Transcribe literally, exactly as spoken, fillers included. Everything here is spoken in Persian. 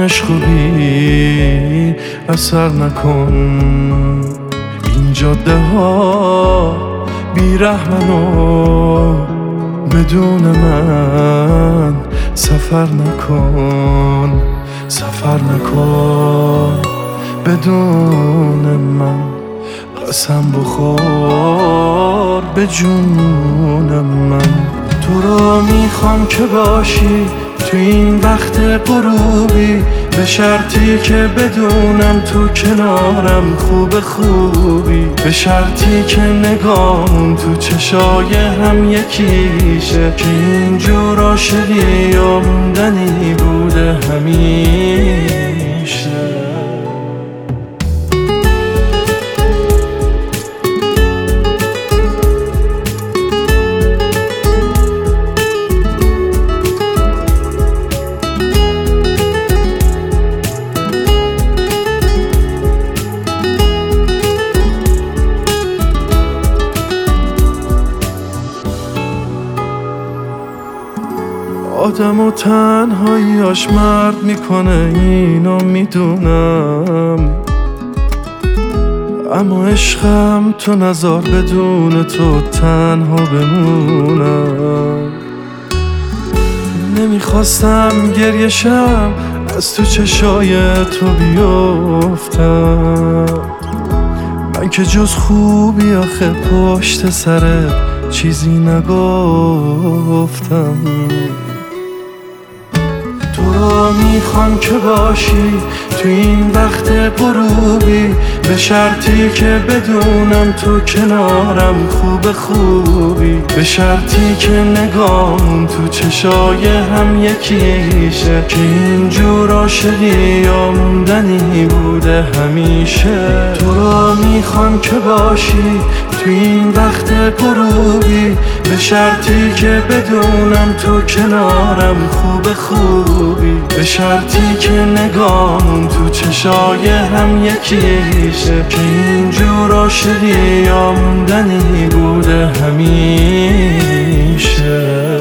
عشق بی اثر نکن. این جاده ها بی رحمن و بدون من سفر نکن، سفر نکن بدون من. قسم بخور به جون من. تو رو میخوام که باشی تو این وقت غروبی، به شرطی که بدونم تو کنارم خوب خوبی، به شرطی که نگام تو چشای هم یکیشه، که اینجور عاشقی یا موندنی بوده همیشه. آدم و تنهاییاش مرد میکنه اینو میدونم، اما عشقم تو نذار بدون تو تنها بمونم. نمیخواستم گریه شم از تو چشای تو بیفتم، من که جز خوبی آخه پشت سر چیزی نگفتم. تو رو میخوام که باشی تو این وقت غروبی، به شرطی که بدونم تو کنارم خوب خوبی، به شرطی که نگام تو چشای هم یکیشه، که اینجور عاشقی یا موندنی بوده همیشه. تو رو میخوام که باشی تو این وقت غروبی، به شرطی که بدونم تو کنارم خوب خوبی، به شرطی که نگام تو چشای هم یکیشه، که اینجور عاشقی یا موندنی بوده همیشه.